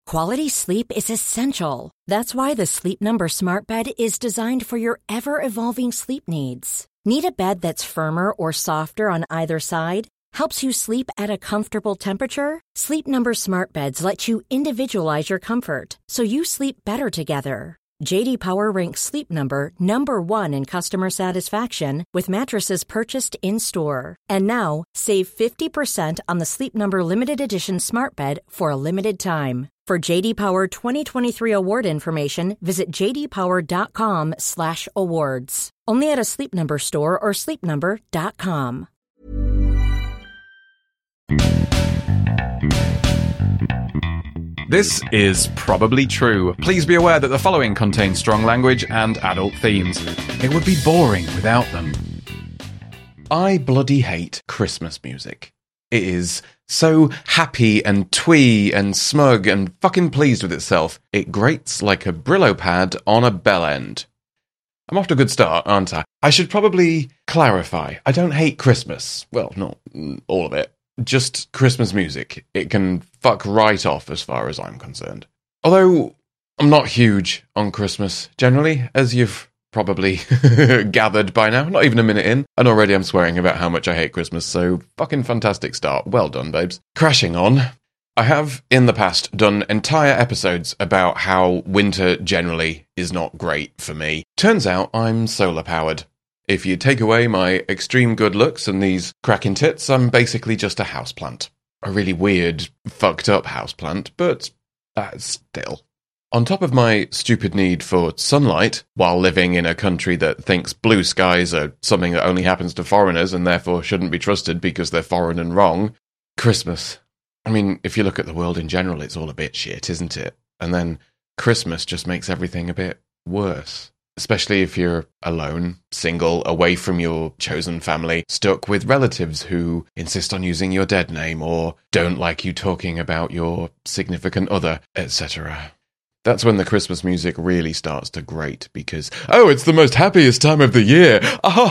Quality sleep is essential. That's why the Sleep Number Smart Bed is designed for your ever-evolving sleep needs. Need a bed that's firmer or softer on either side? Helps you sleep at a comfortable temperature? Sleep Number Smart Beds let you individualize your comfort, so you sleep better together. J.D. Power ranks Sleep Number number 1 in customer satisfaction with mattresses purchased in-store. And now, save 50% on the Sleep Number Limited Edition Smart Bed for a limited time. For J.D. Power 2023 award information, visit jdpower.com/awards. Only at a Sleep Number store or sleepnumber.com. This is probably true. Please be aware that the following contains strong language and adult themes. It would be boring without them. I bloody hate Christmas music. It is so happy and twee and smug and fucking pleased with itself. It grates like a Brillo pad on a bell end. I'm off to a good start, aren't I? I should probably clarify. I don't hate Christmas. Well, not all of it. Just Christmas music. It can fuck right off as far as I'm concerned. Although, I'm not huge on Christmas, generally, as you've probably gathered by now. Not even a minute in, and already I'm swearing about how much I hate Christmas, so fucking fantastic start. Well done, babes. Crashing on. I have, in the past, done entire episodes about how winter generally is not great for me. Turns out I'm solar-powered. If you take away my extreme good looks and these cracking tits, I'm basically just a houseplant. A really weird, fucked up houseplant, but still. On top of my stupid need for sunlight, while living in a country that thinks blue skies are something that only happens to foreigners and therefore shouldn't be trusted because they're foreign and wrong, Christmas. I mean, if you look at the world in general, it's all a bit shit, isn't it? And then Christmas just makes everything a bit worse. Especially if you're alone, single, away from your chosen family, stuck with relatives who insist on using your dead name or don't like you talking about your significant other, etc. That's when the Christmas music really starts to grate because, oh, it's the most happiest time of the year!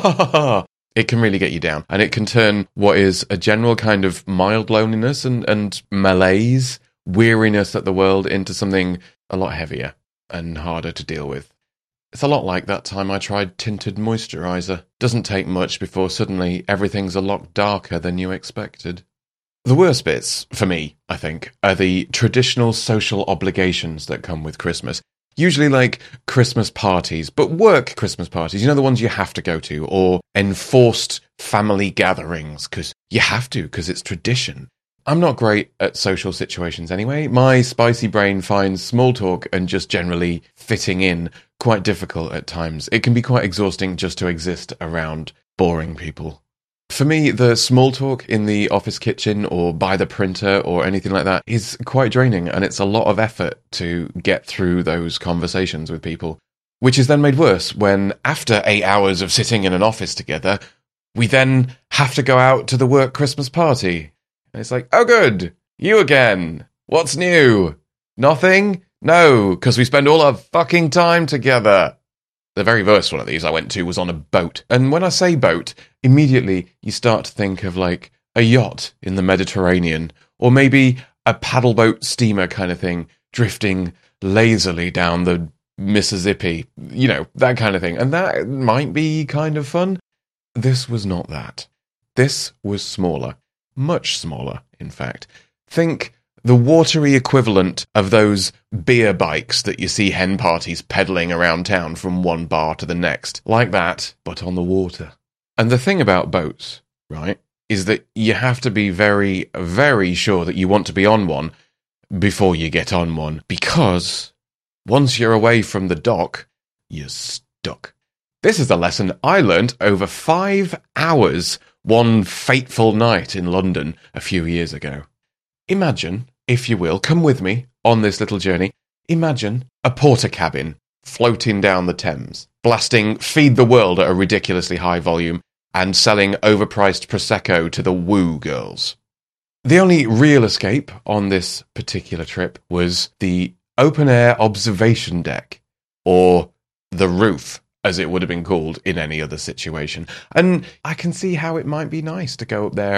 Ah! It can really get you down, and it can turn what is a general kind of mild loneliness and malaise, weariness at the world into something a lot heavier and harder to deal with. It's a lot like that time I tried tinted moisturiser. Doesn't take much before suddenly everything's a lot darker than you expected. The worst bits, for me, I think, are the traditional social obligations that come with Christmas. Usually like Christmas parties, but work Christmas parties, you know, the ones you have to go to, or enforced family gatherings, because you have to, because it's tradition. I'm not great at social situations anyway. My spicy brain finds small talk and just generally fitting in quite difficult at times. It can be quite exhausting just to exist around boring people. For me, the small talk in the office kitchen or by the printer or anything like that is quite draining, and it's a lot of effort to get through those conversations with people, which is then made worse when, after 8 hours of sitting in an office together, we then have to go out to the work Christmas party. And it's like, oh good, you again. What's new? Nothing? No, because we spend all our fucking time together. The very first one of these I went to was on a boat. And when I say boat, immediately you start to think of like a yacht in the Mediterranean, or maybe a paddleboat steamer kind of thing, drifting lazily down the Mississippi, you know, that kind of thing. And that might be kind of fun. This was not that. This was smaller. Much smaller, in fact. Think the watery equivalent of those beer bikes that you see hen parties peddling around town from one bar to the next. Like that, but on the water. And the thing about boats, right, is that you have to be very, very sure that you want to be on one before you get on one. Because once you're away from the dock, you're stuck. This is a lesson I learnt over 5 hours one fateful night in London a few years ago. Imagine, if you will, come with me on this little journey. Imagine a porter cabin floating down the Thames, blasting Feed the World at a ridiculously high volume and selling overpriced Prosecco to the woo girls. The only real escape on this particular trip was the open-air observation deck, or the roof, as it would have been called in any other situation. And I can see how it might be nice to go up there and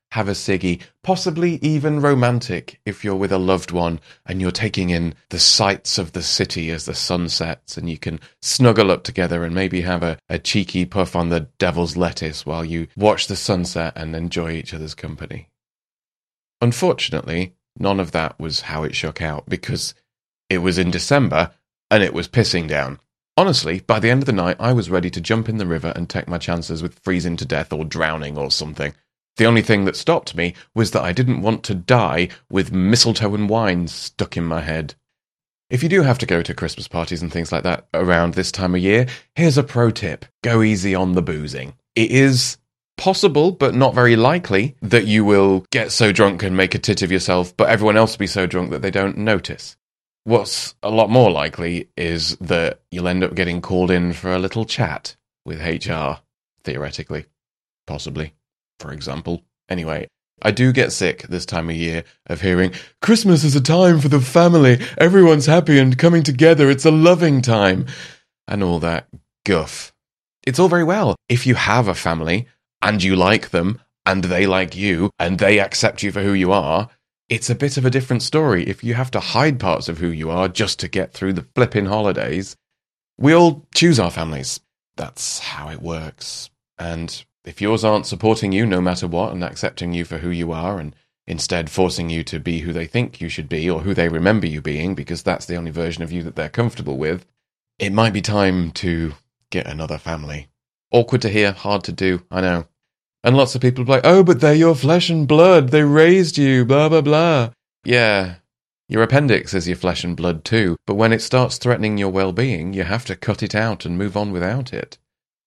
have a ciggy, possibly even romantic if you're with a loved one and you're taking in the sights of the city as the sun sets, and you can snuggle up together and maybe have a cheeky puff on the devil's lettuce while you watch the sunset and enjoy each other's company. Unfortunately, none of that was how it shook out, because it was in December and it was pissing down. Honestly, by the end of the night, I was ready to jump in the river and take my chances with freezing to death or drowning or something. The only thing that stopped me was that I didn't want to die with mistletoe and wine stuck in my head. If you do have to go to Christmas parties and things like that around this time of year, here's a pro tip. Go easy on the boozing. It is possible, but not very likely, that you will get so drunk and make a tit of yourself, but everyone else will be so drunk that they don't notice. What's a lot more likely is that you'll end up getting called in for a little chat with HR, theoretically. Possibly, for example. Anyway, I do get sick this time of year of hearing, Christmas is a time for the family, everyone's happy and coming together, it's a loving time, and all that guff. It's all very well if you have a family, and you like them, and they like you, and they accept you for who you are. It's a bit of a different story if you have to hide parts of who you are just to get through the flipping holidays. We all choose our families. That's how it works. And if yours aren't supporting you no matter what and accepting you for who you are, and instead forcing you to be who they think you should be or who they remember you being because that's the only version of you that they're comfortable with, it might be time to get another family. Awkward to hear, hard to do, I know. And lots of people are like, oh, but they're your flesh and blood, they raised you, blah, blah, blah. Yeah, your appendix is your flesh and blood too, but when it starts threatening your well-being, you have to cut it out and move on without it.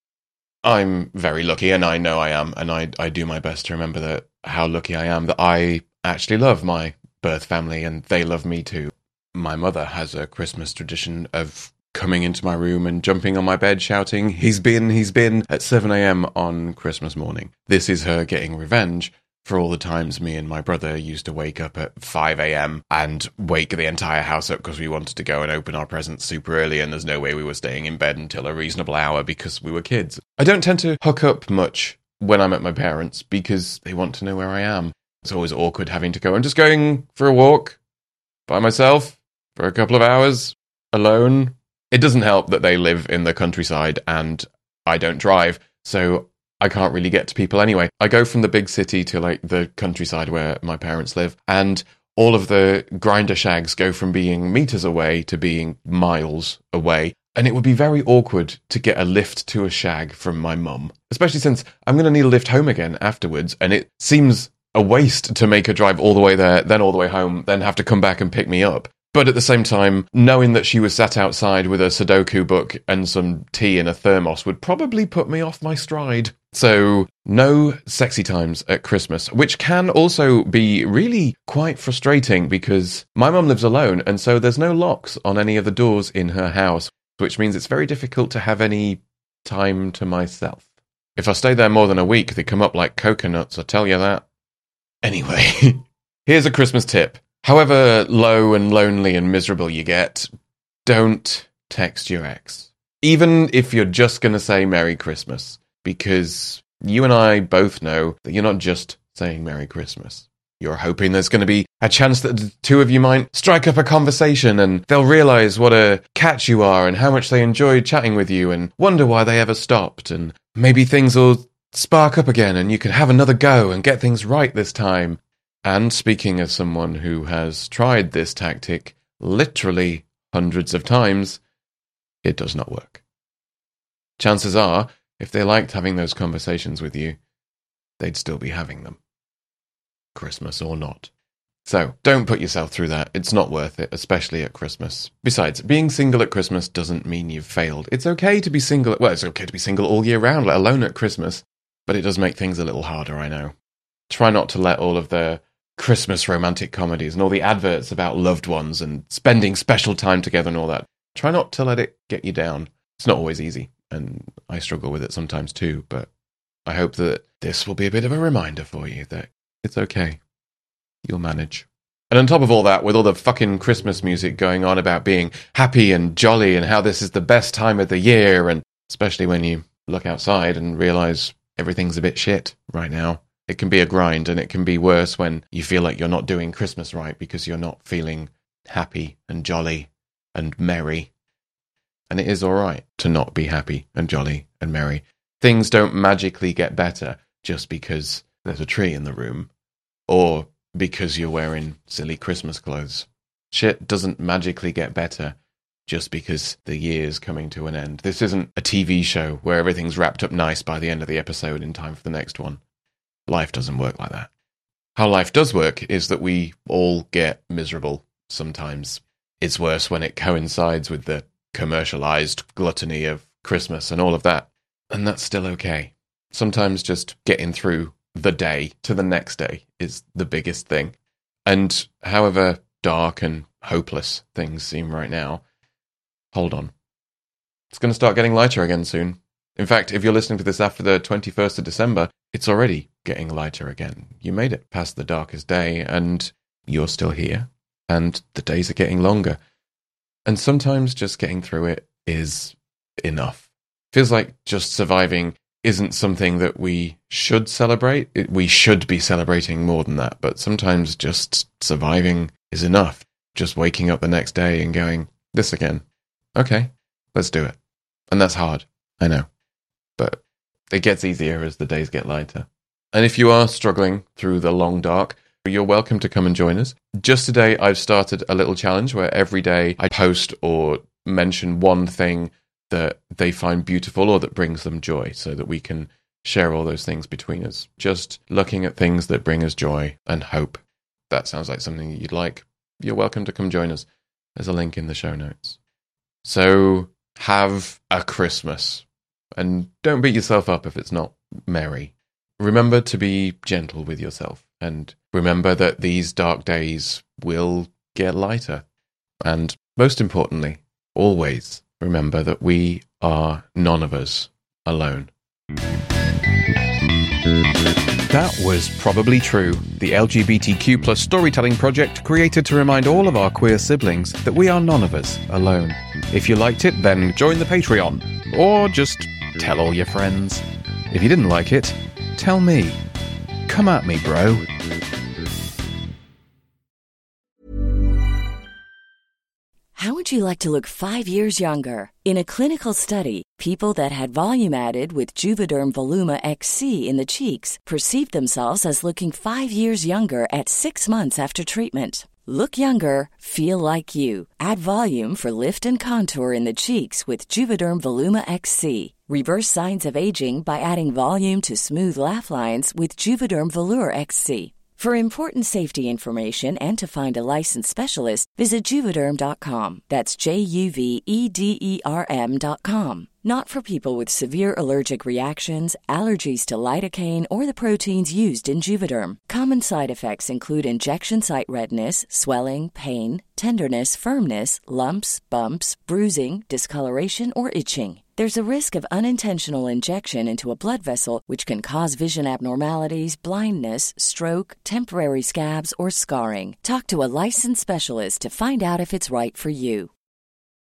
I'm very lucky, and I know I am, and I do my best to remember that how lucky I am that I actually love my birth family, and they love me too. My mother has a Christmas tradition of coming into my room and jumping on my bed shouting, he's been, at 7 a.m. on Christmas morning. This is her getting revenge for all the times me and my brother used to wake up at 5 a.m. and wake the entire house up because we wanted to go and open our presents super early, and there's no way we were staying in bed until a reasonable hour because we were kids. I don't tend to hook up much when I'm at my parents' because they want to know where I am. It's always awkward having to go, I'm just going for a walk by myself for a couple of hours alone. It doesn't help that they live in the countryside and I don't drive, so I can't really get to people anyway. I go from the big city to like the countryside where my parents live, and all of the grinder shags go from being meters away to being miles away. And it would be very awkward to get a lift to a shag from my mum, especially since I'm going to need a lift home again afterwards, and it seems a waste to make her drive all the way there, then all the way home, then have to come back and pick me up. But at the same time, knowing that she was sat outside with a Sudoku book and some tea in a thermos would probably put me off my stride. So, no sexy times at Christmas, which can also be really quite frustrating because my mum lives alone, and so there's no locks on any of the doors in her house, which means it's very difficult to have any time to myself. If I stay there more than a week, they come up like coconuts, I tell you that. Anyway, here's a Christmas tip. However low and lonely and miserable you get, don't text your ex. Even if you're just going to say Merry Christmas, because you and I both know that you're not just saying Merry Christmas. You're hoping there's going to be a chance that the two of you might strike up a conversation and they'll realise what a catch you are and how much they enjoyed chatting with you and wonder why they ever stopped, and maybe things will spark up again and you can have another go and get things right this time. And speaking as someone who has tried this tactic literally hundreds of times, it does not work. Chances are, if they liked having those conversations with you, they'd still be having them. Christmas or not. So, don't put yourself through that. It's not worth it, especially at Christmas. Besides, being single at Christmas doesn't mean you've failed. It's okay to be single, it's okay to be single all year round, let alone at Christmas. But it does make things a little harder, I know. Try not to let all of the Christmas romantic comedies and all the adverts about loved ones and spending special time together and all that. Try not to let it get you down. It's not always easy, and I struggle with it sometimes too, but I hope that this will be a bit of a reminder for you that it's okay. You'll manage. And on top of all that, with all the fucking Christmas music going on about being happy and jolly and how this is the best time of the year, and especially when you look outside and realise everything's a bit shit right now, It can be a grind, and it can be worse when you feel like you're not doing Christmas right because you're not feeling happy and jolly and merry. And it is all right to not be happy and jolly and merry. Things don't magically get better just because there's a tree in the room or because you're wearing silly Christmas clothes. Shit doesn't magically get better just because the year's coming to an end. This isn't a TV show where everything's wrapped up nice by the end of the episode in time for the next one. Life doesn't work like that. How life does work is that we all get miserable sometimes. It's worse when it coincides with the commercialized gluttony of Christmas and all of that. And that's still okay. Sometimes just getting through the day to the next day is the biggest thing. And however dark and hopeless things seem right now, hold on. It's going to start getting lighter again soon. In fact, if you're listening to this after the 21st of December, it's already getting lighter again. You made it past the darkest day, and you're still here, and the days are getting longer. And sometimes just getting through it is enough. Feels like just surviving isn't something that we should celebrate. We should be celebrating more than that, but sometimes just surviving is enough. Just waking up the next day and going, this again. Okay, let's do it. And that's hard, I know. But it gets easier as the days get lighter. And if you are struggling through the long dark, you're welcome to come and join us. Just today, I've started a little challenge where every day I post or mention one thing that they find beautiful or that brings them joy so that we can share all those things between us. Just looking at things that bring us joy and hope. That sounds like something you'd like. You're welcome to come join us. There's a link in the show notes. So have a Christmas. And don't beat yourself up if it's not merry. Remember to be gentle with yourself. And remember that these dark days will get lighter. And most importantly, always remember that we are none of us alone. That was Probably True, the LGBTQ plus storytelling project created to remind all of our queer siblings that we are none of us alone. If you liked it, then join the Patreon. Or just tell all your friends. If you didn't like it, tell me. Come at me, bro. How would you like to look 5 years younger? In a clinical study, people that had volume added with Juvederm Voluma XC in the cheeks perceived themselves as looking 5 years younger at 6 months after treatment. Look younger, feel like you. Add volume for lift and contour in the cheeks with Juvederm Voluma XC. Reverse signs of aging by adding volume to smooth laugh lines with Juvederm Volure XC. For important safety information and to find a licensed specialist, visit Juvederm.com. That's JUVEDERM.com. Not for people with severe allergic reactions, allergies to lidocaine, or the proteins used in Juvederm. Common side effects include injection site redness, swelling, pain, tenderness, firmness, lumps, bumps, bruising, discoloration, or itching. There's a risk of unintentional injection into a blood vessel, which can cause vision abnormalities, blindness, stroke, temporary scabs, or scarring. Talk to a licensed specialist to find out if it's right for you.